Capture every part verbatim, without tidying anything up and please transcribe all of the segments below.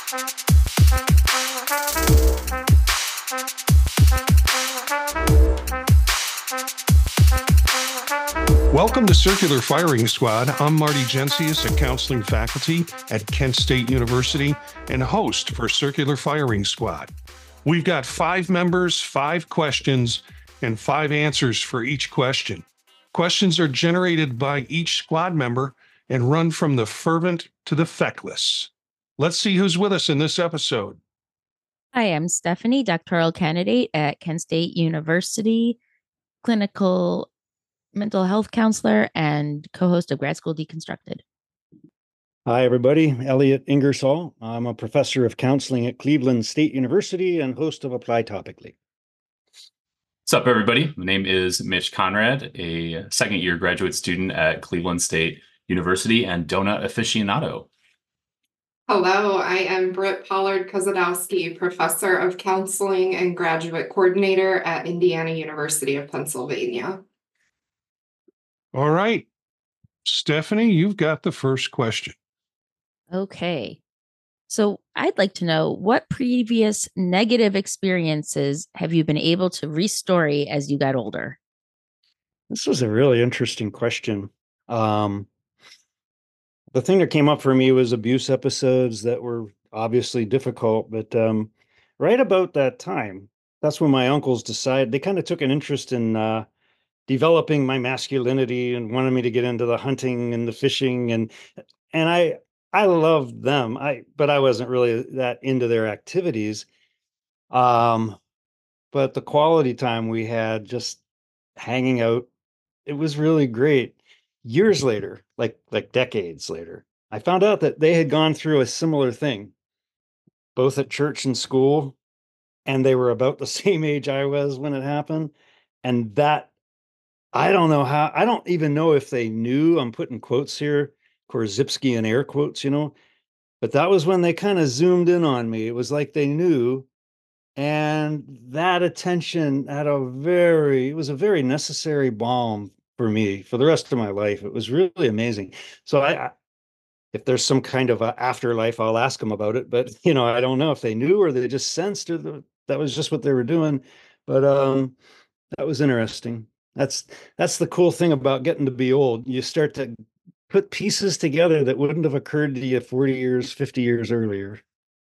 Welcome to Circular Firing Squad. I'm Marty Gensius, a counseling faculty at Kent State University and host for Circular Firing Squad. We've got five members, five questions, and five answers for each question. Questions are generated by each squad member and run from the fervent to the feckless. Let's see who's with us in this episode. Hi, I'm Stephanie, doctoral candidate at Kent State University, clinical mental health counselor, and co-host of Grad School Deconstructed. Hi, everybody. Elliot Ingersoll. I'm a professor of counseling at Cleveland State University and host of Apply Topically. What's up, everybody? My name is Mitch Conrad, a second year graduate student at Cleveland State University and donut aficionado. Hello, I am Britt Pollard-Kozadowski, professor of counseling and graduate coordinator at Indiana University of Pennsylvania. All right. Stephanie, you've got the first question. Okay. So I'd like to know, what previous negative experiences have you been able to restory as you got older? This was a really interesting question. Um, the thing that came up for me was abuse episodes that were obviously difficult, but um, right about that time, that's when my uncles decided, they kind of took an interest in uh, developing my masculinity and wanted me to get into the hunting and the fishing, and and I I loved them. I but I wasn't really that into their activities. Um, but the quality time we had just hanging out, it was really great. Years later, like like decades later, I found out that they had gone through a similar thing, both at church and school, and they were about the same age I was when it happened. And that, I don't know how, I don't even know if they knew, I'm putting quotes here, Korzybski and air quotes, you know, but that was when they kind of zoomed in on me. It was like they knew. And that attention had a very, it was a very necessary balm for me for the rest of my life. It was really amazing. So I, I if there's some kind of a afterlife, I'll ask them about it. But, you know, I don't know if they knew or they just sensed or the, that was just what they were doing. But um, that was interesting. That's that's the cool thing about getting to be old. You start to put pieces together that wouldn't have occurred to you forty years, fifty years earlier.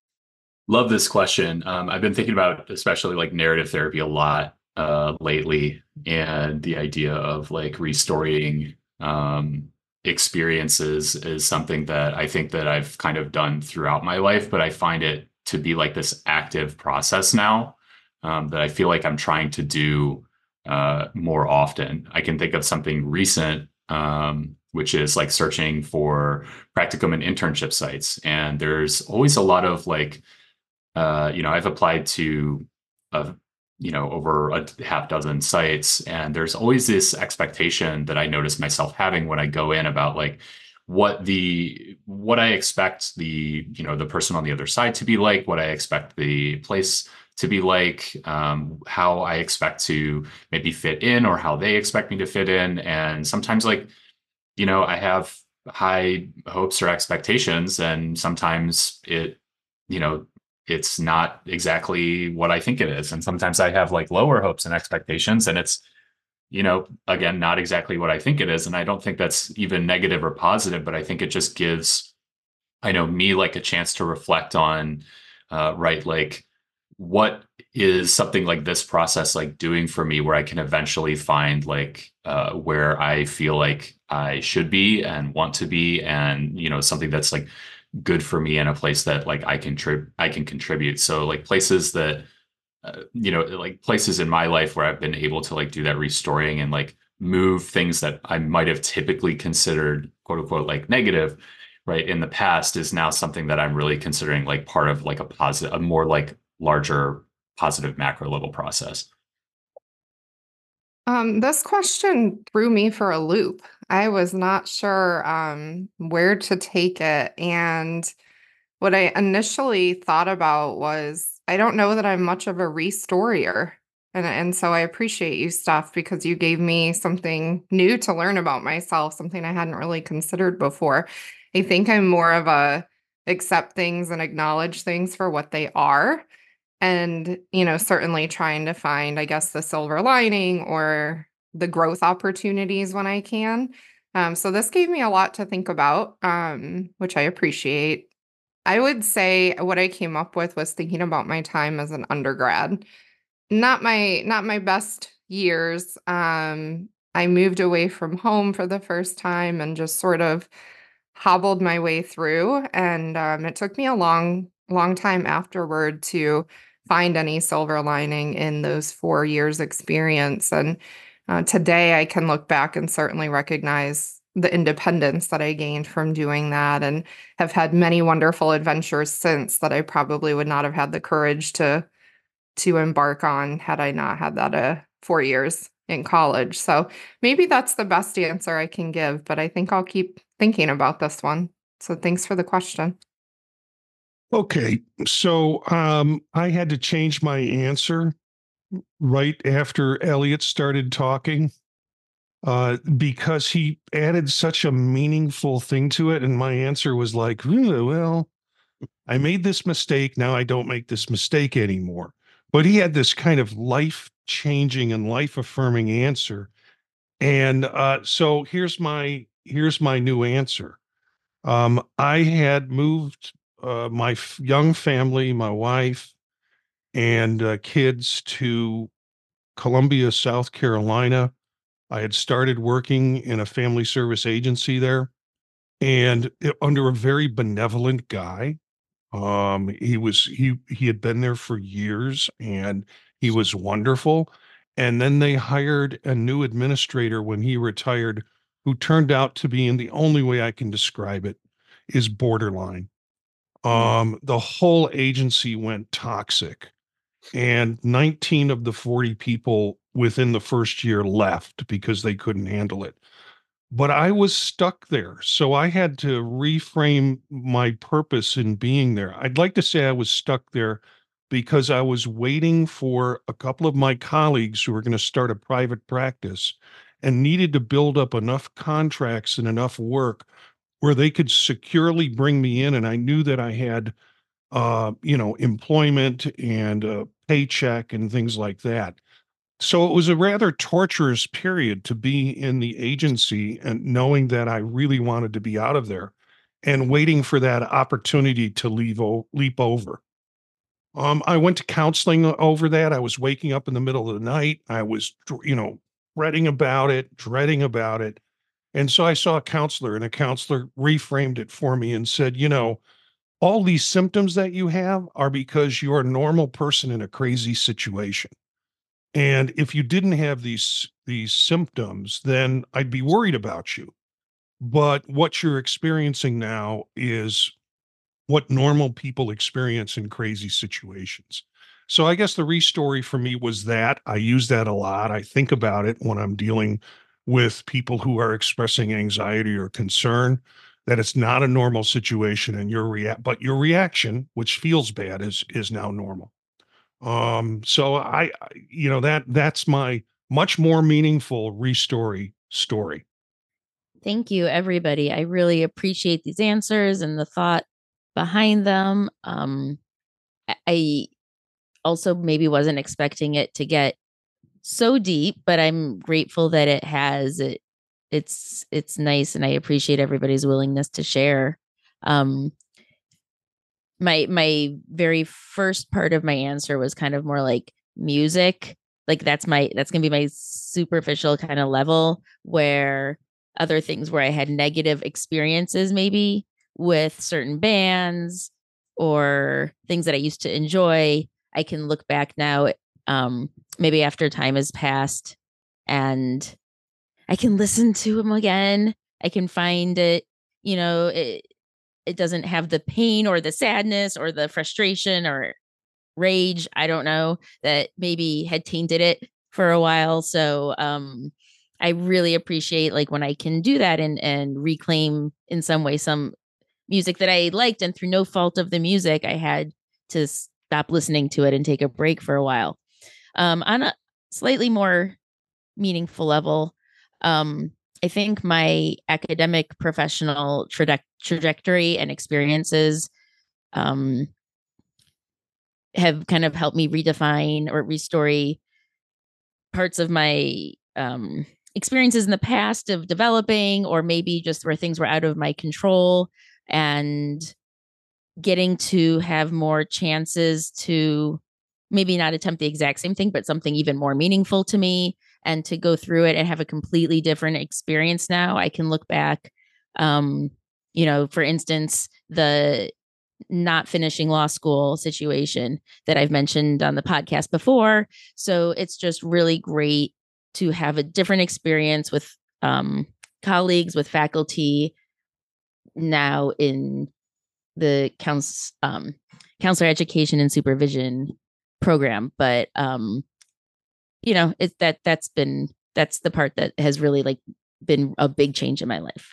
Love this question. Um, I've been thinking about especially like narrative therapy a lot uh, lately, and the idea of like restoring um, experiences is something that I think that I've kind of done throughout my life, but I find it to be like this active process now um, that I feel like I'm trying to do uh, more often. I can think of something recent, um, which is like searching for practicum and internship sites. And there's always a lot of like, uh, you know, I've applied to, uh, you know, over a half dozen sites, and there's always this expectation that I notice myself having when I go in about like what the, what I expect the, you know, the person on the other side to be like, what I expect the place to be like, um, how I expect to maybe fit in or how they expect me to fit in. And sometimes like, you know, I have high hopes or expectations, and sometimes it, you know, it's not exactly what I think it is. And sometimes I have like lower hopes and expectations, and it's, you know, again, not exactly what I think it is. And I don't think that's even negative or positive, but I think it just gives, I know, me like a chance to reflect on, uh, right, like what is something like this process like doing for me, where I can eventually find like uh, where I feel like I should be and want to be, and, you know, something that's like good for me and a place that like I can tri- I can contribute. So like places that, uh, you know, like places in my life where I've been able to like do that restoring and like move things that I might have typically considered quote unquote like negative, right, in the past, is now something that I'm really considering like part of like a positive, a more like larger positive macro level process. Um, this question threw me for a loop. I was not sure um, where to take it. And what I initially thought about was, I don't know that I'm much of a restorier. And, and so I appreciate you, Steph, because you gave me something new to learn about myself, something I hadn't really considered before. I think I'm more of a accept things and acknowledge things for what they are. And, you know, certainly trying to find, I guess, the silver lining or the growth opportunities when I can. Um, so this gave me a lot to think about, um, which I appreciate. I would say what I came up with was thinking about my time as an undergrad. Not my not my best years. Um, I moved away from home for the first time and just sort of hobbled my way through. And um, it took me a long, long time afterward to find any silver lining in those four years experience. And uh, today I can look back and certainly recognize the independence that I gained from doing that, and have had many wonderful adventures since that I probably would not have had the courage to to embark on had I not had that uh, four years in college. So maybe that's the best answer I can give, but I think I'll keep thinking about this one. So thanks for the question. Okay, so um, I had to change my answer right after Elliot started talking uh, because he added such a meaningful thing to it. And my answer was like, "Ooh, well, I made this mistake. Now I don't make this mistake anymore." But he had this kind of life changing and life affirming answer. And uh, so here's my here's my new answer. Um, I had moved uh, my f- young family, my wife, and uh, kids to Columbia, South Carolina. I had started working in a family service agency there, and it, under a very benevolent guy. Um, he was he he had been there for years, and he was wonderful. And then they hired a new administrator when he retired, who turned out to be, in the only way I can describe it, is borderline. Um, the whole agency went toxic, and nineteen of the forty people within the first year left because they couldn't handle it. But I was stuck there. So I had to reframe my purpose in being there. I'd like to say I was stuck there because I was waiting for a couple of my colleagues who were going to start a private practice and needed to build up enough contracts and enough work where they could securely bring me in. And I knew that I had, uh, you know, employment and a paycheck and things like that. So it was a rather torturous period to be in the agency and knowing that I really wanted to be out of there and waiting for that opportunity to leave o- leap over. Um, I went to counseling o- over that. I was waking up in the middle of the night. I was, dr- you know, fretting about it, dreading about it. And so I saw a counselor, and a counselor reframed it for me and said, you know, all these symptoms that you have are because you're a normal person in a crazy situation. And if you didn't have these these symptoms, then I'd be worried about you. But what you're experiencing now is what normal people experience in crazy situations. So I guess the restory for me was that I use that a lot. I think about it when I'm dealing with people who are expressing anxiety or concern, that it's not a normal situation, and your react but your reaction, which feels bad, is is now normal. Um, so I, I you know, that that's my much more meaningful restory story. Thank you, everybody. I really appreciate these answers and the thought behind them. Um, I I also maybe wasn't expecting it to get so deep, but I'm grateful that it has. It it's it's nice, and I appreciate everybody's willingness to share. Um, my my very first part of my answer was kind of more like music. Like that's my that's gonna be my superficial kind of level, where other things where I had negative experiences maybe with certain bands or things that I used to enjoy, I can look back now, um, maybe after time has passed, and I can listen to them again. I can find it, you know, it, it doesn't have the pain or the sadness or the frustration or rage, I don't know, that maybe had tainted it for a while. So um I really appreciate like when I can do that and and reclaim in some way some music that I liked, and through no fault of the music I had to stop listening to it and take a break for a while. Um on a slightly more meaningful level, um I think my academic professional traje- trajectory and experiences um, have kind of helped me redefine or restory parts of my um, experiences in the past of developing, or maybe just where things were out of my control, and getting to have more chances to maybe not attempt the exact same thing, but something even more meaningful to me, and to go through it and have a completely different experience now. I can look back, um, you know, for instance, the not finishing law school situation that I've mentioned on the podcast before. So it's just really great to have a different experience with um, colleagues, with faculty now in the counts, um, counselor education and supervision program. But, um, you know, it's that that's been, that's the part that has really like been a big change in my life.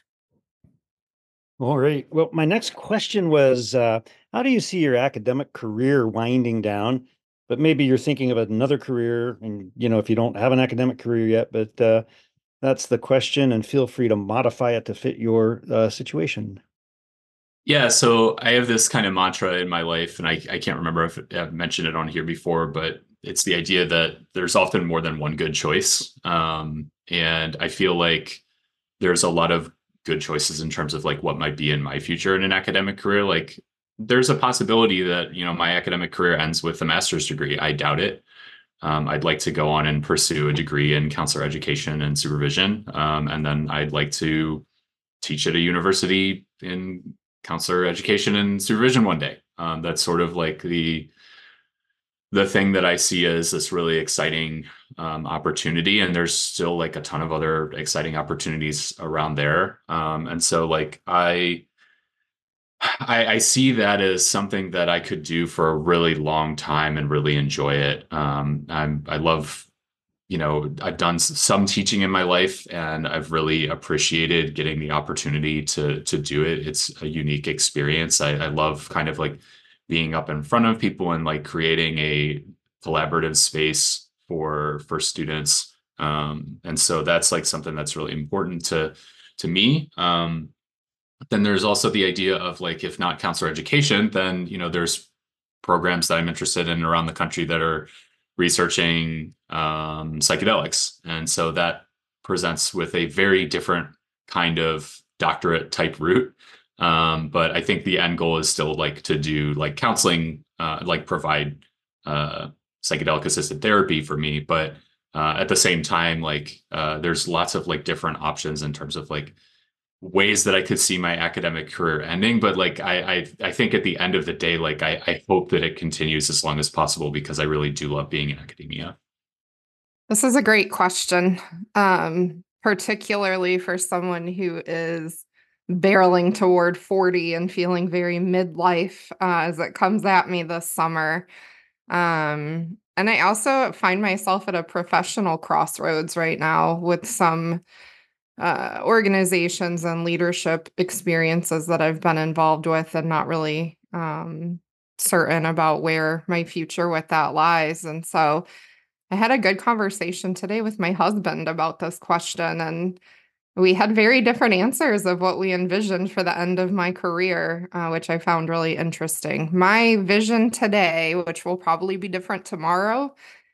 All right. Well, my next question was, uh, how do you see your academic career winding down? But maybe you're thinking of another career, and you know, if you don't have an academic career yet, but uh, that's the question, and feel free to modify it to fit your uh, situation. Yeah, so I have this kind of mantra in my life, and I, I can't remember if I've mentioned it on here before, but it's the idea that there's often more than one good choice. Um, and I feel like there's a lot of good choices in terms of like what might be in my future in an academic career. Like there's a possibility that, you know, my academic career ends with a master's degree. I doubt it. Um, I'd like to go on and pursue a degree in counselor education and supervision. Um, and then I'd like to teach at a university in counselor education and supervision one day. Um, that's sort of like the the thing that I see as this really exciting um, opportunity. And there's still like a ton of other exciting opportunities around there. Um, and so like I, I, I see that as something that I could do for a really long time and really enjoy it. Um, I'm, I love, you know, I've done some teaching in my life, and I've really appreciated getting the opportunity to to do it. It's a unique experience. I, I love kind of like being up in front of people and like creating a collaborative space for for students. Um, and so that's like something that's really important to to me. Um, then there's also the idea of like, if not counselor education, then you know there's programs that I'm interested in around the country that are researching um, psychedelics. And so that presents with a very different kind of doctorate type route. Um, but I think the end goal is still like to do like counseling, uh, like provide uh, psychedelic assisted therapy for me. But uh, at the same time, like uh, there's lots of like different options in terms of like ways that I could see my academic career ending. But like I I, I think at the end of the day, like I, I hope that it continues as long as possible, because I really do love being in academia. This is a great question, um, particularly for someone who is barreling toward forty and feeling very midlife uh, as it comes at me this summer. Um, and I also find myself at a professional crossroads right now with some uh, organizations and leadership experiences that I've been involved with, and not really um, certain about where my future with that lies. And so I had a good conversation today with my husband about this question, and we had very different answers of what we envisioned for the end of my career, uh, which I found really interesting. My vision today, which will probably be different tomorrow,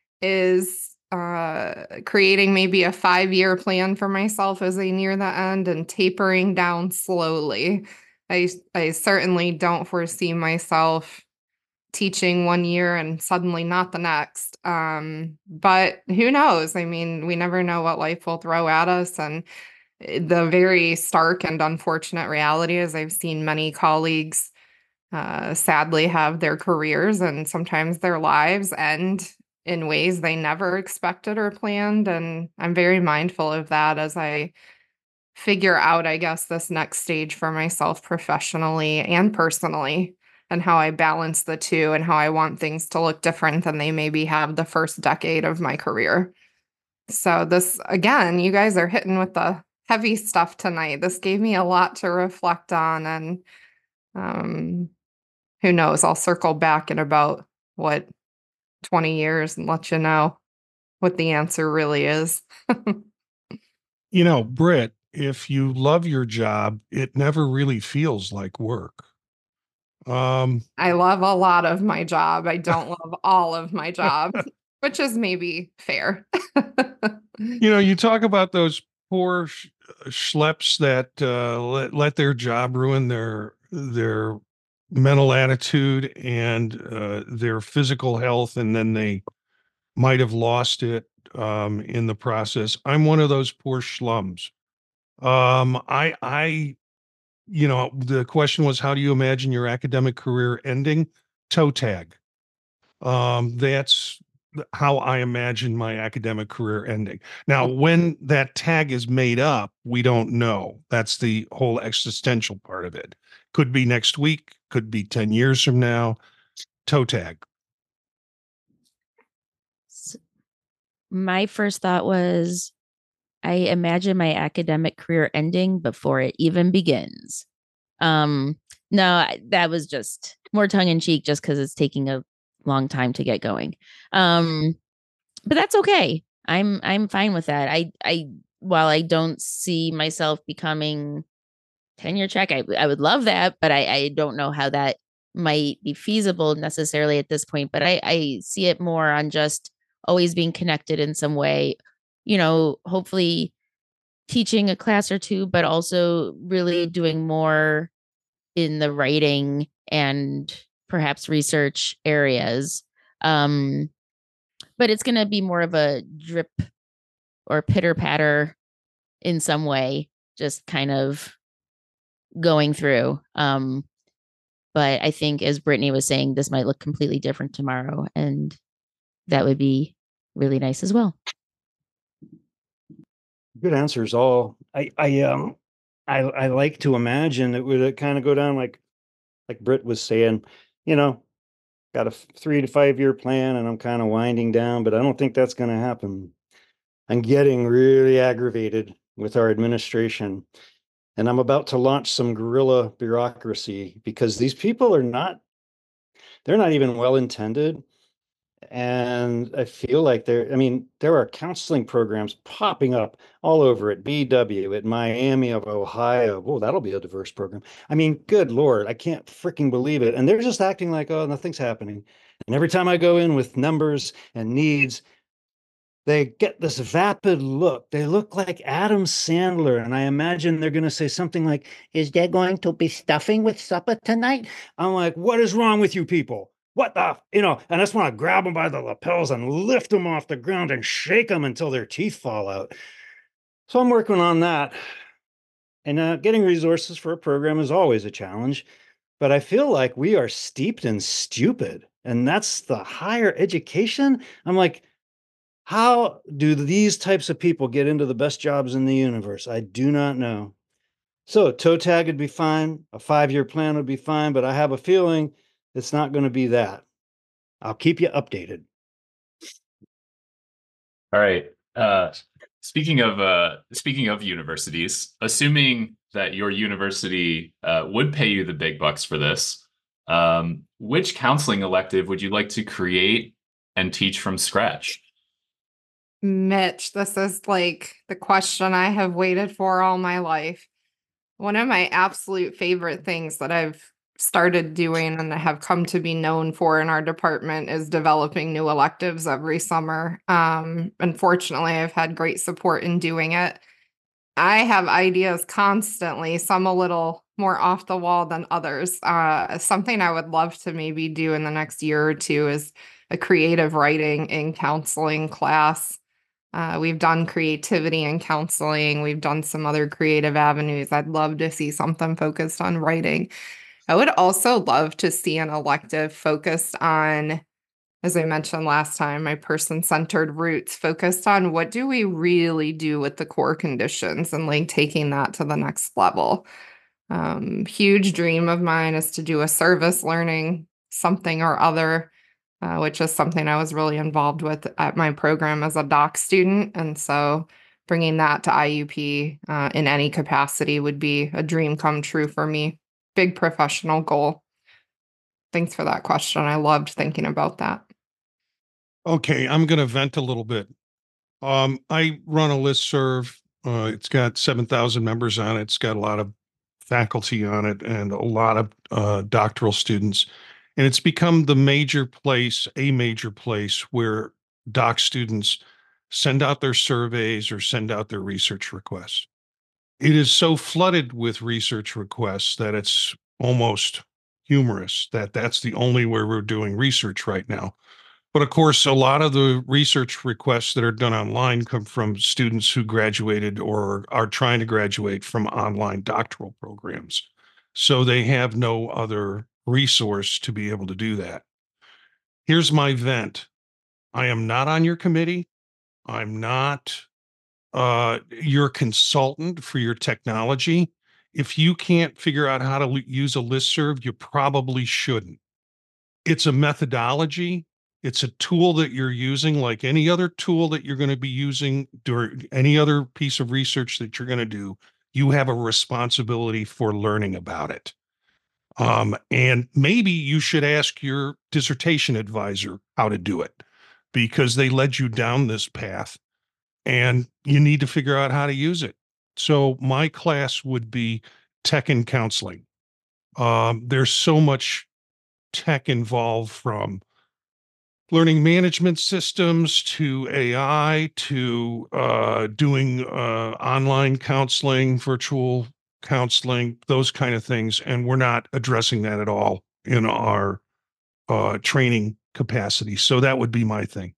is uh, creating maybe a five-year plan for myself as I near the end, and tapering down slowly. I I certainly don't foresee myself teaching one year and suddenly not the next. Um, but who knows? I mean, we never know what life will throw at us. And the very stark and unfortunate reality is I've seen many colleagues uh, sadly have their careers and sometimes their lives end in ways they never expected or planned. And I'm very mindful of that as I figure out, I guess, this next stage for myself professionally and personally, and how I balance the two, and how I want things to look different than they maybe have the first decade of my career. So this, again, you guys are hitting with the heavy stuff tonight. This gave me a lot to reflect on, and um, who knows, I'll circle back in about, what, twenty years and let you know what the answer really is. You know, Britt, if you love your job, it never really feels like work. Um, I love a lot of my job. I don't love all of my job, which is maybe fair. you know, you talk about those poor sh- schleps that uh, let let their job ruin their their mental attitude and uh, their physical health, and then they might have lost it um, in the process. I'm one of those poor schlums. Um, I I you know, the question was, how do you imagine your academic career ending? Toe tag. Um, that's how I imagine my academic career ending. Now, when that tag is made up, we don't know. That's the whole existential part of it. Could be next week, could be ten years from now. Toe tag. S- My first thought was I imagine my academic career ending before it even begins. Um, no, I- that was just more tongue in cheek just because it's taking a long time to get going. Um, but that's okay. I'm I'm fine with that. I I while I don't see myself becoming tenure track, I I would love that, but I I don't know how that might be feasible necessarily at this point. But I I see it more on just always being connected in some way. You know, hopefully teaching a class or two, but also really doing more in the writing and perhaps research areas. Um, but it's going to be more of a drip or pitter patter in some way, just kind of going through. Um, but I think, as Brittany was saying, this might look completely different tomorrow, and that would be really nice as well. Good answers all. I I um I I like to imagine it would kind of go down like like Britt was saying, you know, got a f- three to five year plan and I'm kind of winding down, but I don't think that's going to happen. I'm getting really aggravated with our administration, and I'm about to launch some guerrilla bureaucracy because these people are not, they're not even well intended. And I feel like there, I mean, there are counseling programs popping up all over at B W, at Miami of Ohio. Oh, that'll be a diverse program. I mean, good Lord, I can't freaking believe it. And they're just acting like, oh, nothing's happening. And every time I go in with numbers and needs, they get this vapid look. They look like Adam Sandler. And I imagine they're going to say something like, is there going to be stuffing with supper tonight? I'm like, what is wrong with you people? What the, you know, and I just want to grab them by the lapels and lift them off the ground and shake them until their teeth fall out. So I'm working on that. And uh, getting resources for a program is always a challenge. But I feel like we are steeped in stupid. And that's the higher education. I'm like, how do these types of people get into the best jobs in the universe? I do not know. So toe tag would be fine. A five-year plan would be fine, but I have a feeling it's not going to be that. I'll keep you updated. All right. Uh, speaking of uh, speaking of universities, assuming that your university uh, would pay you the big bucks for this, um, which counseling elective would you like to create and teach from scratch? Mitch, this is like the question I have waited for all my life. One of my absolute favorite things that I've started doing and have come to be known for in our department is developing new electives every summer. Um, unfortunately, I've had great support in doing it. I have ideas constantly, some a little more off the wall than others. Uh, something I would love to maybe do in the next year or two is a creative writing in counseling class. Uh, we've done creativity and counseling. We've done some other creative avenues. I'd love to see something focused on writing. I would also love to see an elective focused on, as I mentioned last time, my person-centered roots, focused on what do we really do with the core conditions and like taking that to the next level. Um, huge dream of mine is to do a service learning something or other, uh, which is something I was really involved with at my program as a doc student. And so bringing that to I U P uh, in any capacity would be a dream come true for me. Big professional goal. Thanks for that question. I loved thinking about that. Okay, I'm going to vent a little bit. Um, I run a listserv. Uh, it's got seven thousand members on it. It's got a lot of faculty on it and a lot of uh, doctoral students. And it's become the major place, a major place where doc students send out their surveys or send out their research requests. It is so flooded with research requests that it's almost humorous that that's the only way we're doing research right now. But of course, a lot of the research requests that are done online come from students who graduated or are trying to graduate from online doctoral programs. So they have no other resource to be able to do that. Here's my vent. I am not on your committee. I'm not uh, your consultant for your technology. If you can't figure out how to l- use a listserv, you probably shouldn't. It's a methodology. It's a tool that you're using like any other tool that you're going to be using during any other piece of research that you're going to do. You have a responsibility for learning about it. Um, and maybe you should ask your dissertation advisor how to do it because they led you down this path and you need to figure out how to use it. So my class would be tech and counseling. Um, there's so much tech involved, from learning management systems to A I to uh, doing uh, online counseling, virtual counseling, those kind of things. And we're not addressing that at all in our uh, training capacity. So that would be my thing.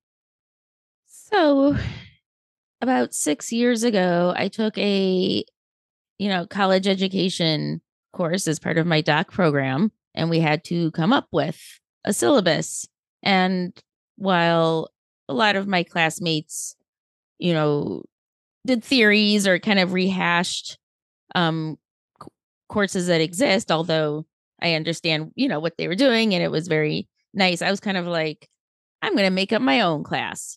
So about six years ago, I took a, you know, college education course as part of my doc program, and we had to come up with a syllabus. And while a lot of my classmates, you know, did theories or kind of rehashed um, c- courses that exist, although I understand, you know, what they were doing and it was very nice, I was kind of like, I'm going to make up my own class.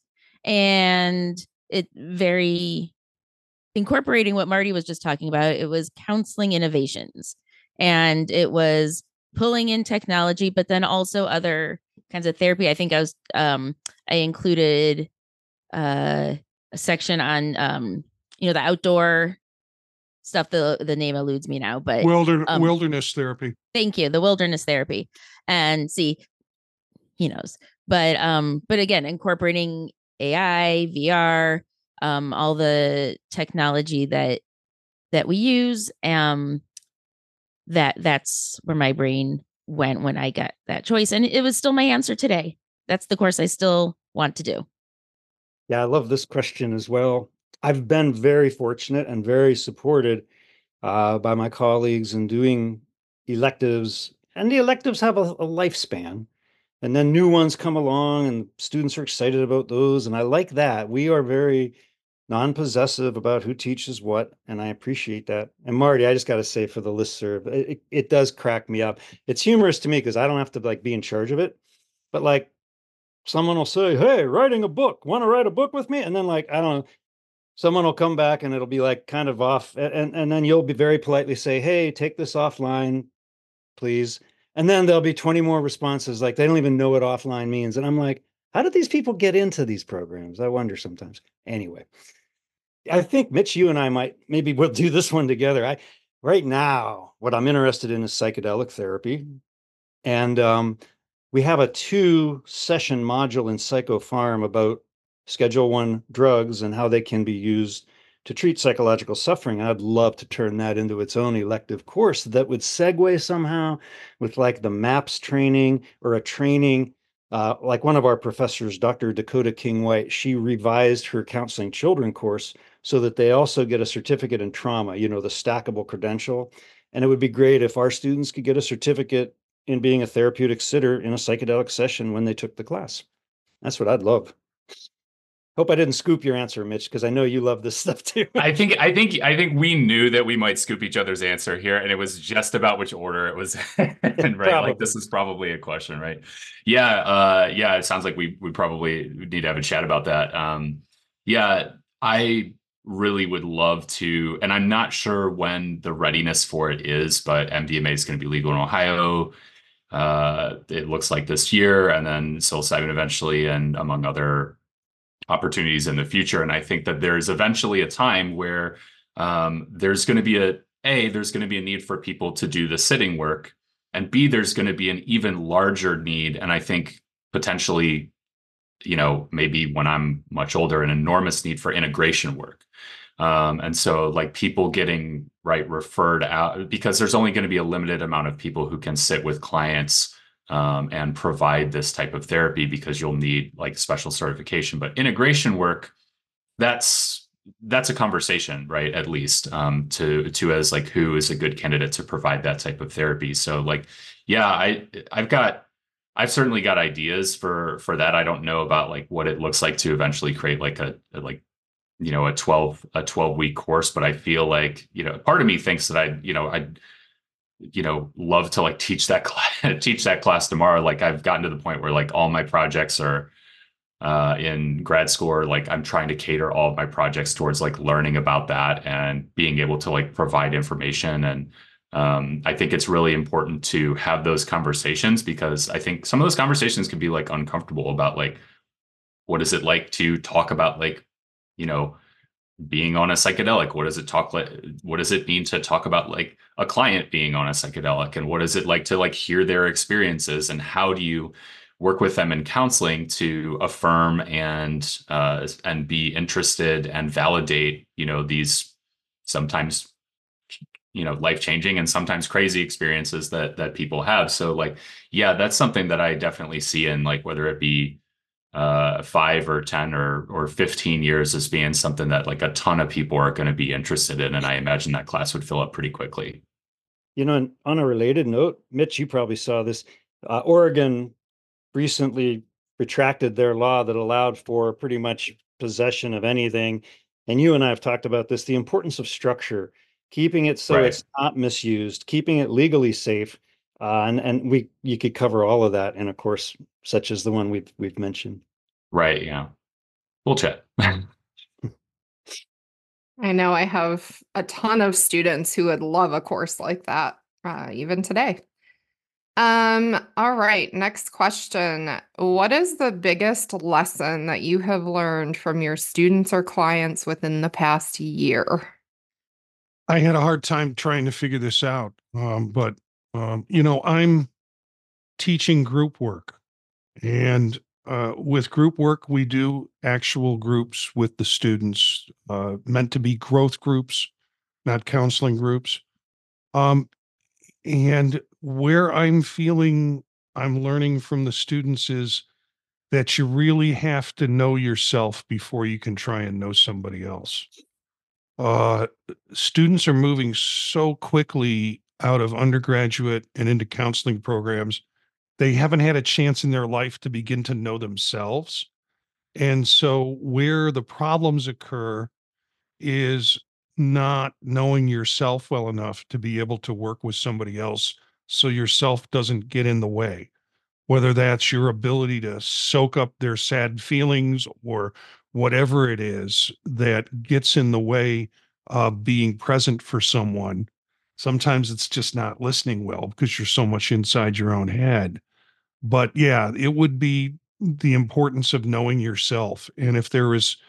And it very incorporating what Marty was just talking about, it was counseling innovations. And it was pulling in technology, but then also other kinds of therapy. I think I was, um, I included uh, a section on, um, you know, the outdoor stuff. The the name eludes me now, but Wilder, um, wilderness therapy. thank you, the wilderness therapy. And see, he knows, but um, but again, incorporating A I, V R, um, all the technology that that we use. Um, that that's where my brain went when I got that choice, and it was still my answer today. That's the course I still want to do. Yeah, I love this question as well. I've been very fortunate and very supported uh, by my colleagues in doing electives, and the electives have a, a lifespan. And then new ones come along, and students are excited about those. And I like that. We are very non-possessive about who teaches what, and I appreciate that. And Marty, I just got to say, for the listserv, it, it, it does crack me up. It's humorous to me because I don't have to like be in charge of it, but like someone will say, "Hey, writing a book, want to write a book with me?" And then like I don't know, someone will come back and it'll be like kind of off, and and then you'll be very politely say, "Hey, take this offline, please." And then there'll be twenty more responses like they don't even know what offline means, and I'm like, how did these people get into these programs? I wonder sometimes. Anyway, I think Mitch, you and I might maybe we'll do this one together. I right now, what I'm interested in is psychedelic therapy, and um, we have a two session module in Psychopharm about Schedule One drugs and how they can be used to treat psychological suffering. I'd love to turn that into its own elective course that would segue somehow with like the MAPS training or a training. Uh, like one of our professors, Doctor Dakota King White, she revised her counseling children course so that they also get a certificate in trauma, you know, the stackable credential. And it would be great if our students could get a certificate in being a therapeutic sitter in a psychedelic session when they took the class. That's what I'd love. Hope I didn't scoop your answer, Mitch, because I know you love this stuff too. I think I think I think we knew that we might scoop each other's answer here, and it was just about which order it was. Right, like this is probably a question, right? Yeah, uh, yeah. It sounds like we we probably need to have a chat about that. Um, yeah, I really would love to, and I'm not sure when the readiness for it is, but M D M A is going to be legal in Ohio. Uh, it looks like this year, and then psilocybin eventually, and among other opportunities in the future. And I think that there's eventually a time where um, there's going to be a A, there's going to be a need for people to do the sitting work, and B, there's going to be an even larger need, and I think potentially, you know, maybe when I'm much older, an enormous need for integration work. Um, and so like people getting right referred out, because there's only going to be a limited amount of people who can sit with clients um, and provide this type of therapy, because you'll need like special certification. But integration work, that's that's a conversation, right? At least um, to to as like who is a good candidate to provide that type of therapy. So like, yeah, I I've got I've certainly got ideas for for that. I don't know about like what it looks like to eventually create like a, a like you know a twelve a twelve week course, but I feel like, you know, part of me thinks that I you know I you know love to like teach that class teach that class tomorrow. Like I've gotten to the point where like all my projects are uh in grad school, or like I'm trying to cater all of my projects towards like learning about that and being able to like provide information. And um I think it's really important to have those conversations, because I think some of those conversations can be like uncomfortable about like, what is it like to talk about like, you know, being on a psychedelic? What does it talk like? What does it mean to talk about like a client being on a psychedelic? And what is it like to like hear their experiences? And how do you work with them in counseling to affirm and uh, and be interested and validate, you know, these sometimes, you know, life-changing and sometimes crazy experiences that that people have. So like, yeah, that's something that I definitely see in like, whether it be uh five or ten or or fifteen years, as being something that like a ton of people are going to be interested in. And I imagine that class would fill up pretty quickly. You know, and on a related note, Mitch, you probably saw this. Uh, Oregon recently retracted their law that allowed for pretty much possession of anything. And you and I have talked about this, the importance of structure, keeping it so Right. it's not misused, keeping it legally safe. Uh, and and we you could cover all of that in a course such as the one we've we've mentioned. Right. Yeah. We'll chat. I know I have a ton of students who would love a course like that, uh, even today. Um, all right, next question. What is the biggest lesson that you have learned from your students or clients within the past year? I had a hard time trying to figure this out. Um, but, um, you know, I'm teaching group work. And uh, with group work, we do actual groups with the students, uh, meant to be growth groups, not counseling groups. Um, and where I'm feeling I'm learning from the students is that you really have to know yourself before you can try and know somebody else. Uh, Students are moving so quickly out of undergraduate and into counseling programs. They haven't had a chance in their life to begin to know themselves. And so, where the problems occur is not knowing yourself well enough to be able to work with somebody else so yourself doesn't get in the way, whether that's your ability to soak up their sad feelings or whatever it is that gets in the way of being present for someone. Sometimes it's just not listening well because you're so much inside your own head. But yeah, it would be the importance of knowing yourself. And if there is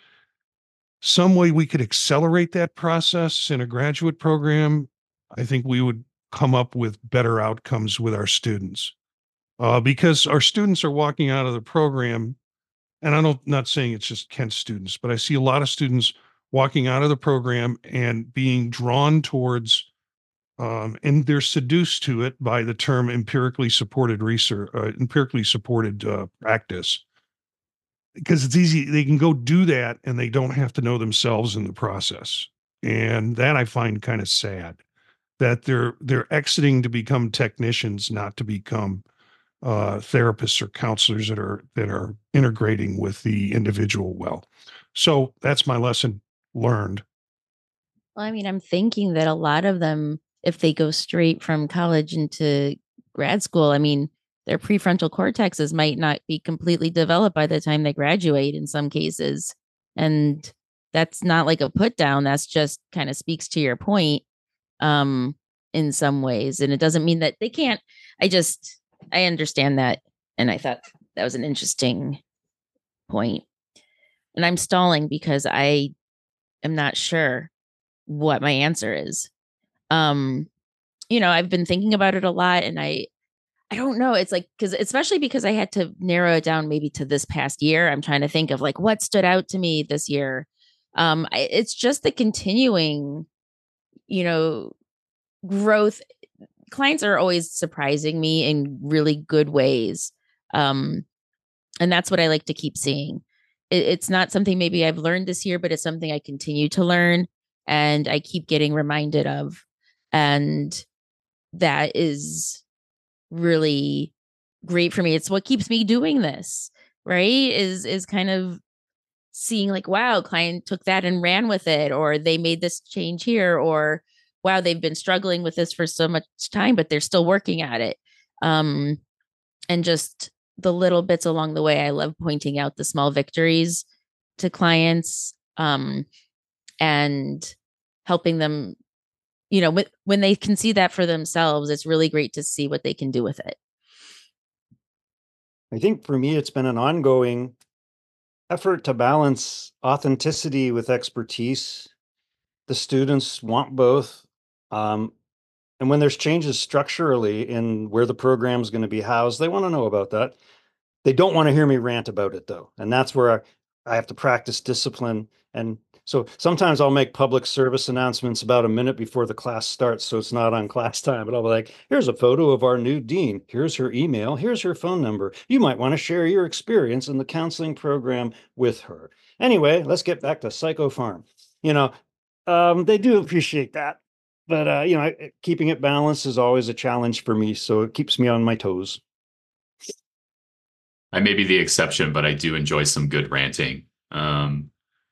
some way we could accelerate that process in a graduate program, I think we would come up with better outcomes with our students. Uh, because our students are walking out of the program, and I'm not not saying it's just Kent students, but I see a lot of students walking out of the program and being drawn towards, um, and they're seduced to it by the term empirically supported research, uh, empirically supported uh, practice, because it's easy. They can go do that and they don't have to know themselves in the process. And that I find kind of sad, that they're they're exiting to become technicians, not to become uh, therapists or counselors that are that are integrating with the individual well. So that's my lesson learned. Well, I mean, I'm thinking that a lot of them, if they go straight from college into grad school, I mean, their prefrontal cortexes might not be completely developed by the time they graduate in some cases. And that's not like a put down. That's just kind of speaks to your point um, in some ways. And it doesn't mean that they can't. I just, I understand that. And I thought that was an interesting point. And I'm stalling because I am not sure what my answer is. Um, you know, I've been thinking about it a lot, and I I don't know. It's like, because especially because I had to narrow it down maybe to this past year. I'm trying to think of like what stood out to me this year. Um, I, it's just the continuing, you know, growth. Clients are always surprising me in really good ways. Um, and that's what I like to keep seeing. It, it's not something maybe I've learned this year, but it's something I continue to learn and I keep getting reminded of. And that is really great for me. It's what keeps me doing this, right? Is is kind of seeing like, wow, client took that and ran with it, or they made this change here, or wow, they've been struggling with this for so much time, but they're still working at it. Um, and just the little bits along the way. I love pointing out the small victories to clients, um, and helping them, you know, when, when they can see that for themselves, it's really great to see what they can do with it. I think for me, it's been an ongoing effort to balance authenticity with expertise. The students want both. Um, and when there's changes structurally in where the program is going to be housed, they want to know about that. They don't want to hear me rant about it, though. And that's where I, I have to practice discipline. And so sometimes I'll make public service announcements about a minute before the class starts, so it's not on class time. But I'll be like, here's a photo of our new dean. Here's her email. Here's her phone number. You might want to share your experience in the counseling program with her. Anyway, let's get back to Psycho Farm. You know, um, they do appreciate that. But, uh, you know, keeping it balanced is always a challenge for me. So it keeps me on my toes. I may be the exception, but I do enjoy some good ranting. Um,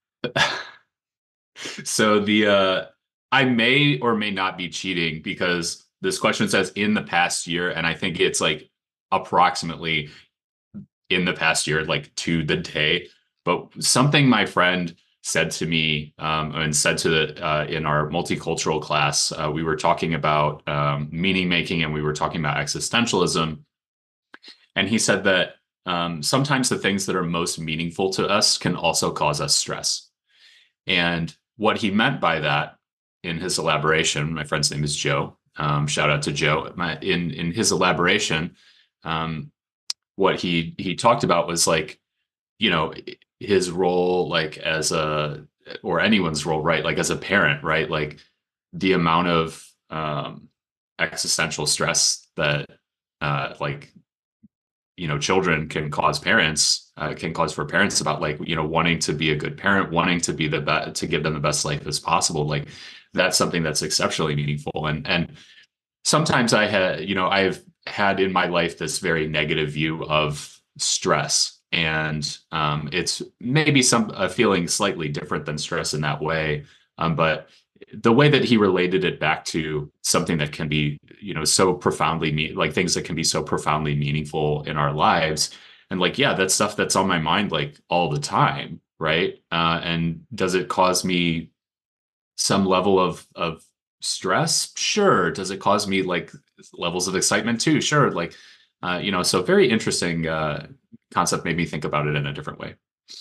so the uh, I may or may not be cheating because this question says in the past year, and I think it's like approximately in the past year, like to the day. But something my friend said to me um, and said to the uh, in our multicultural class, uh, we were talking about um, meaning making, and we were talking about existentialism, and he said that um, sometimes the things that are most meaningful to us can also cause us stress. And what he meant by that, in his elaboration, my friend's name is Joe. Um, shout out to Joe. My, in in his elaboration, um, what he he talked about was like, you know, his role, like as a, or anyone's role, right? Like as a parent, right? Like the amount of um, existential stress that, uh, like, you know, children can cause parents, uh, can cause for parents about like, you know, wanting to be a good parent, wanting to be the best, to give them the best life as possible. Like that's something that's exceptionally meaningful. And, and sometimes I had, you know, I've had in my life this very negative view of stress. And um, it's maybe some a feeling slightly different than stress in that way. Um, but the way that he related it back to something that can be, you know, so profoundly me like things that can be so profoundly meaningful in our lives. And like, yeah, that's stuff that's on my mind like all the time. Right. Uh, and does it cause me some level of, of stress? Sure. Does it cause me like levels of excitement too? Sure. Like, uh, you know, so very interesting uh, concept, made me think about it in a different way.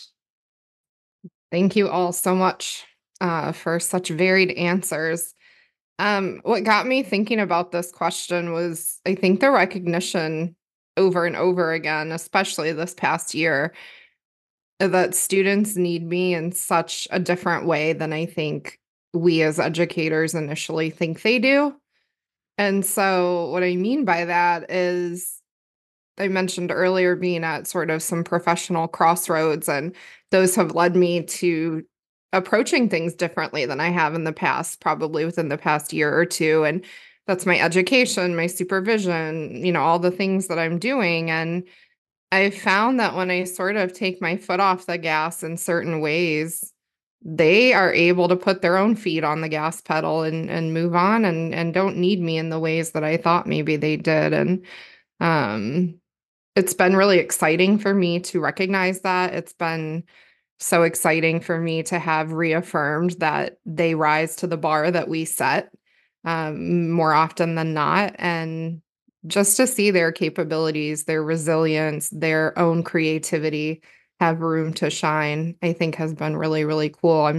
Thank you all so much uh, for such varied answers. Um, what got me thinking about this question was, I think, the recognition over and over again, especially this past year, that students need me in such a different way than I think we as educators initially think they do. And so what I mean by that is, I mentioned earlier being at sort of some professional crossroads, and those have led me to approaching things differently than I have in the past, probably within the past year or two. And that's my education, my supervision, you know, all the things that I'm doing. And I found that when I sort of take my foot off the gas in certain ways, they are able to put their own feet on the gas pedal and and move on and and don't need me in the ways that I thought maybe they did. And um it's been really exciting for me to recognize that. It's been so exciting for me to have reaffirmed that they rise to the bar that we set um, more often than not. And just to see their capabilities, their resilience, their own creativity have room to shine, I think has been really, really cool. I'm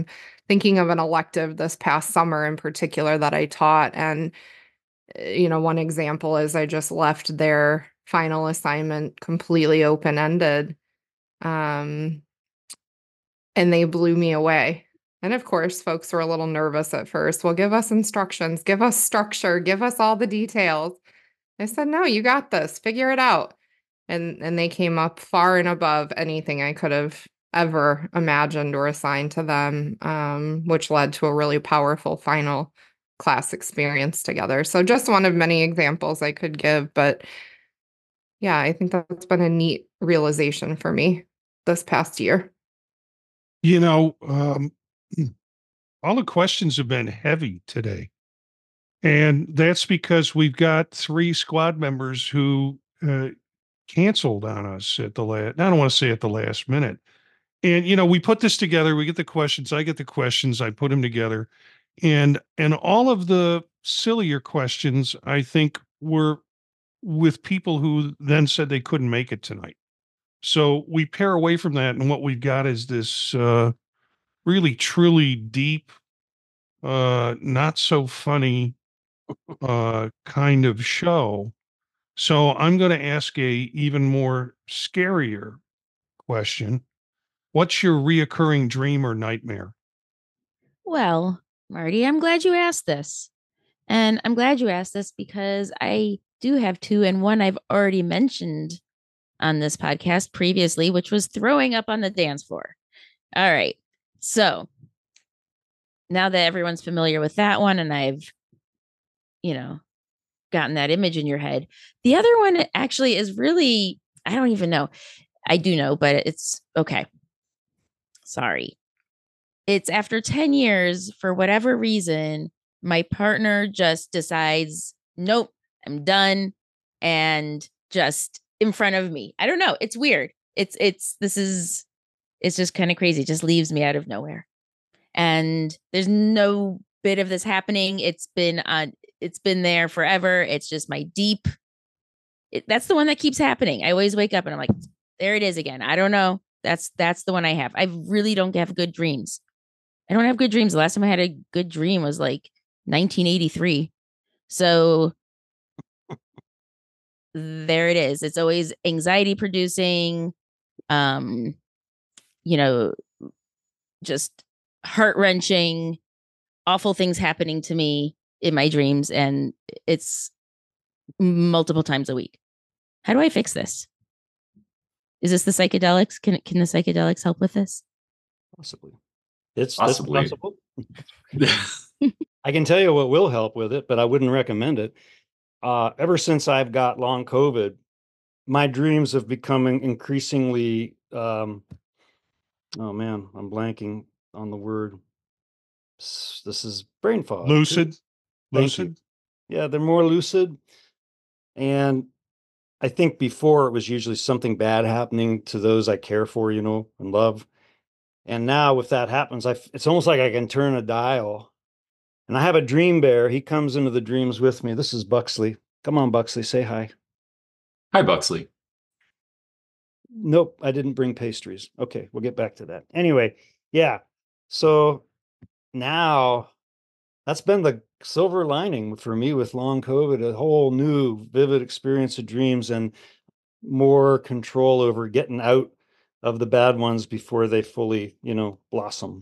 thinking of an elective this past summer in particular that I taught. And, you know, one example is I just left their final assignment completely open-ended. Um, and they blew me away. And of course, folks were a little nervous at first. Well, give us instructions, give us structure, give us all the details. I said, no, you got this, figure it out. And and they came up far and above anything I could have ever imagined or assigned to them, um, which led to a really powerful final class experience together. So just one of many examples I could give. But yeah, I think that's been a neat realization for me this past year. You know, um, all the questions have been heavy today. And that's because we've got three squad members who uh, canceled on us at the last, I don't want to say at the last minute. And, you know, we put this together, we get the questions, I get the questions, I put them together. And, and all of the sillier questions, I think, were with people who then said they couldn't make it tonight. So we pair away from that. And what we've got is this uh, really, truly deep, uh, not so funny uh, kind of show. So I'm going to ask a even more scarier question. What's your reoccurring dream or nightmare? Well, Marty, I'm glad you asked this. And I'm glad you asked this because I do have two, and one I've already mentioned on this podcast previously, which was throwing up on the dance floor. All right. So now that everyone's familiar with that one, and I've, you know, gotten that image in your head, the other one actually is really, I don't even know. I do know, but it's okay. Sorry. It's after ten years, for whatever reason, my partner just decides, nope, I'm done. And just in front of me. I don't know. It's weird. It's, it's, this is, it's just kind of crazy. It just leaves me out of nowhere. And there's no bit of this happening. It's been on, it's been there forever. It's just my deep, it, that's the one that keeps happening. I always wake up and I'm like, there it is again. I don't know. That's, that's the one I have. I really don't have good dreams. I don't have good dreams. The last time I had a good dream was like nineteen eighty-three. So there it is. It's always anxiety producing, um, you know, just heart wrenching, awful things happening to me in my dreams. And it's multiple times a week. How do I fix this? Is this the psychedelics? Can can the psychedelics help with this? Possibly. It's Possibly. It's possible. I can tell you what will help with it, but I wouldn't recommend it. Uh, ever since I've got long COVID, my dreams have become increasingly, um, oh man, I'm blanking on the word. This is brain fog. Lucid. Thank Lucid. you. Yeah, they're more lucid. And I think before it was usually something bad happening to those I care for, you know, and love. And now if that happens, I, it's almost like I can turn a dial. And I have a dream bear. He comes into the dreams with me. This is Buxley. Come on, Buxley, say hi. Hi, Buxley. Nope, I didn't bring pastries. Okay, we'll get back to that. Anyway, yeah. So now that's been the silver lining for me with long COVID, a whole new vivid experience of dreams and more control over getting out of the bad ones before they fully, you know, blossom.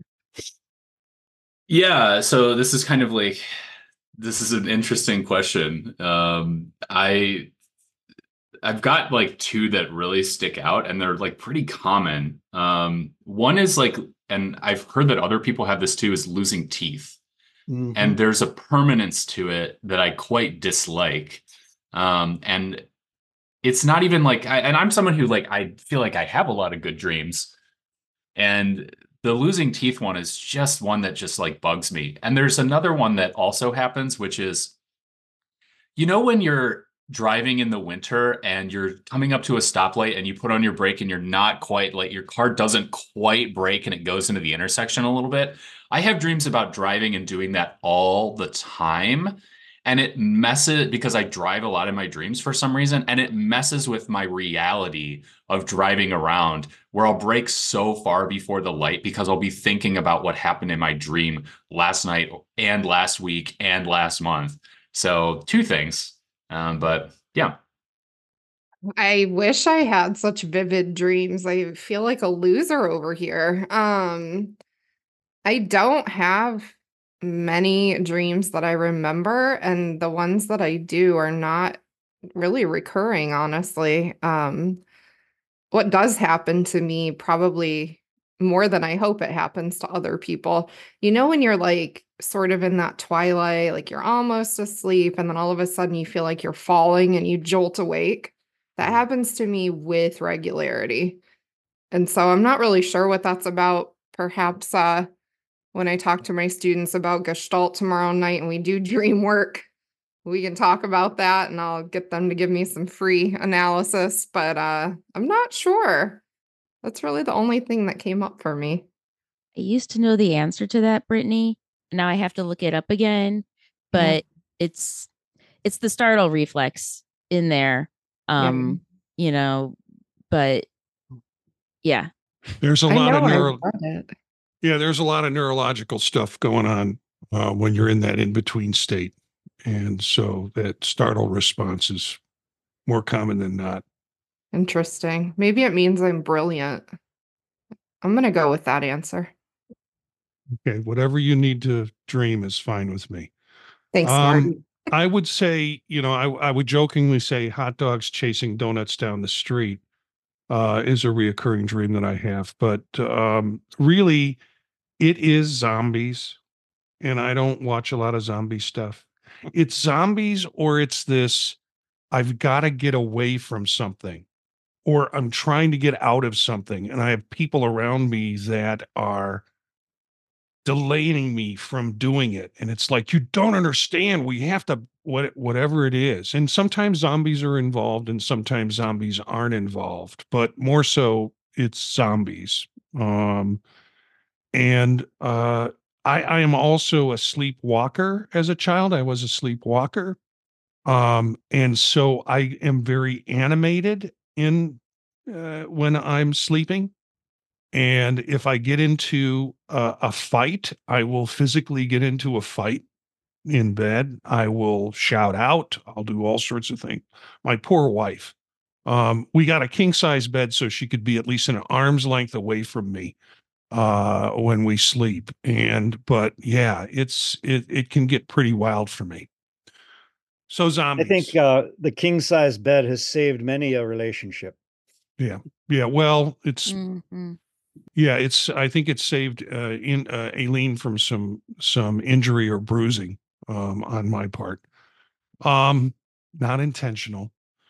Yeah, so this is kind of like, this is an interesting question. Um, I, I've got like two that really stick out, and they're like pretty common. Um, one is like, and I've heard that other people have this too, is losing teeth. Mm-hmm. And there's a permanence to it that I quite dislike. Um, and it's not even like, I, and I'm someone who like, I feel like I have a lot of good dreams, and the losing teeth one is just one that just like bugs me. And there's another one that also happens, which is, you know, when you're driving in the winter and you're coming up to a stoplight and you put on your brake and you're not quite, like your car doesn't quite brake and it goes into the intersection a little bit. I have dreams about driving and doing that all the time. and it messes because I drive a lot in my dreams for some reason, and it messes with my reality of driving around where I'll brake so far before the light because I'll be thinking about what happened in my dream last night and last week and last month. So two things. Um, but yeah. I wish I had such vivid dreams. I feel like a loser over here. Um, I don't have many dreams that I remember, and the ones that I do are not really recurring, honestly. Um, what does happen to me, probably more than I hope it happens to other people. You know, when you're like sort of in that twilight, like you're almost asleep, and then all of a sudden you feel like you're falling and you jolt awake. That happens to me with regularity. And so I'm not really sure what that's about. Perhaps uh, when I talk to my students about Gestalt tomorrow night and we do dream work, we can talk about that and I'll get them to give me some free analysis. But uh, I'm not sure. That's really the only thing that came up for me. I used to know the answer to that, Brittany. Now I have to look it up again, but yeah. it's it's the startle reflex in there. Um, yeah. you know, but yeah. There's a I lot of neuro Yeah, there's a lot of neurological stuff going on uh, when you're in that in-between state. And so that startle response is more common than not. Interesting. Maybe it means I'm brilliant. I'm going to go with that answer. Okay, whatever you need to dream is fine with me. Thanks, Marty. Um, I would say, you know, I, I would jokingly say hot dogs chasing donuts down the street uh, is a reoccurring dream that I have. But um, really, it is zombies. And I don't watch a lot of zombie stuff. It's zombies, or it's this, I've got to get away from something, or I'm trying to get out of something. And I have people around me that are delaying me from doing it. And it's like, you don't understand. We have to, what, whatever it is. And sometimes zombies are involved and sometimes zombies aren't involved, but more so it's zombies. Um, and, uh, I, I am also a sleepwalker. As a child, I was a sleepwalker. Um, and so I am very animated in uh, when I'm sleeping. And if I get into uh, a fight, I will physically get into a fight in bed. I will shout out. I'll do all sorts of things. My poor wife. Um, we got a king size bed so she could be at least an arm's length away from me uh when we sleep. And but yeah, it's it it can get pretty wild for me. So zombies. I think uh the king size bed has saved many a relationship. Yeah. Yeah. Well, it's mm-hmm. yeah, it's I think it saved uh in uh, Aileen from some some injury or bruising um on my part. Um, not intentional.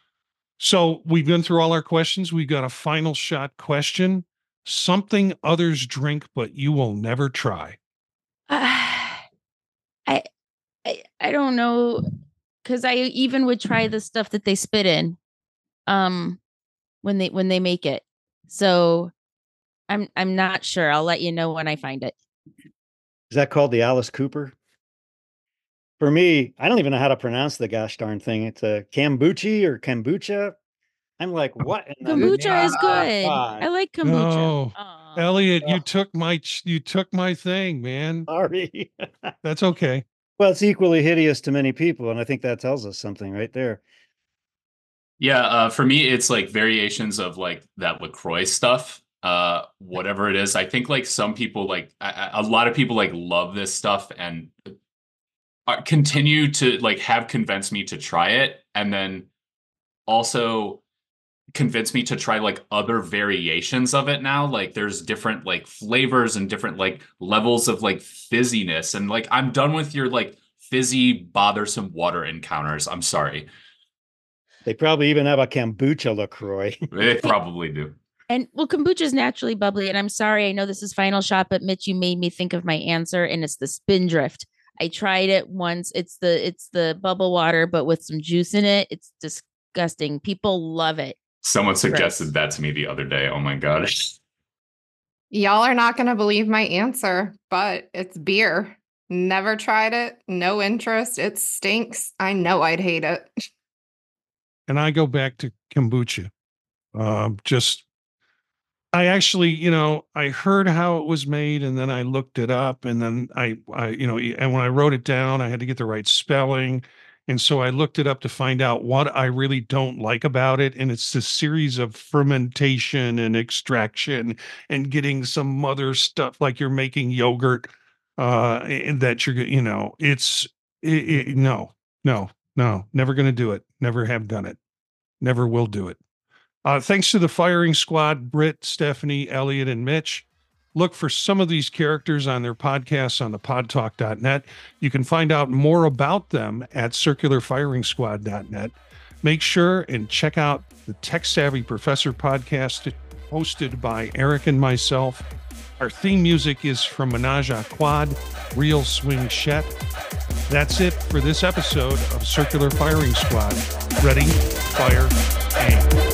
So we've been through all our questions. We've got a final shot question. Something others drink, but you will never try. Uh, I, I, I don't know, because I even would try the stuff that they spit in, um, when they when they make it. So, I'm I'm not sure. I'll let you know when I find it. Is that called the Alice Cooper? For me, I don't even know how to pronounce the gosh darn thing. It's a kombucha or kombucha. I'm like, what? Kombucha is good. I like kombucha. Oh, Elliot, you took my you took my thing, man. Sorry. That's okay. Well, it's equally hideous to many people, and I think that tells us something right there. Yeah, uh, for me, it's like variations of like that LaCroix stuff. Uh, whatever it is, I think like some people like a, a lot of people like love this stuff and are, continue to like have convinced me to try it, and then also convince me to try like other variations of it now. Like there's different like flavors and different like levels of like fizziness, and like I'm done with your like fizzy bothersome water encounters. I'm sorry. They probably even have a kombucha LaCroix. They probably do. And well, kombucha is naturally bubbly, and I'm sorry, I know this is final shot, but Mitch, you made me think of my answer, and it's the Spindrift. I tried it once. It's the it's the bubble water, but with some juice in it. It's disgusting. People love it. Someone suggested Gross. that to me the other day. Oh my gosh. Y'all are not going to believe my answer, but it's beer. Never tried it. No interest. It stinks. I know I'd hate it. And I go back to kombucha. Um, just, I actually, you know, I heard how it was made, and then I looked it up, and then I, I, you know, and when I wrote it down, I had to get the right spelling. And so I looked it up to find out what I really don't like about it. And it's this series of fermentation and extraction and getting some other stuff like you're making yogurt, uh, and that you're, you know, it's, it, it, no, no, no, never going to do it. Never have done it. Never will do it. Uh, thanks to the firing squad, Britt, Stephanie, Elliot, and Mitch. Look for some of these characters on their podcasts on the pod talk dot net. You can find out more about them at circular firing squad dot net. Make sure and check out the Tech Savvy Professor podcast hosted by Eric and myself. Our theme music is from Menage a Quad, Real Swing Shet. That's it for this episode of Circular Firing Squad. Ready, fire, aim.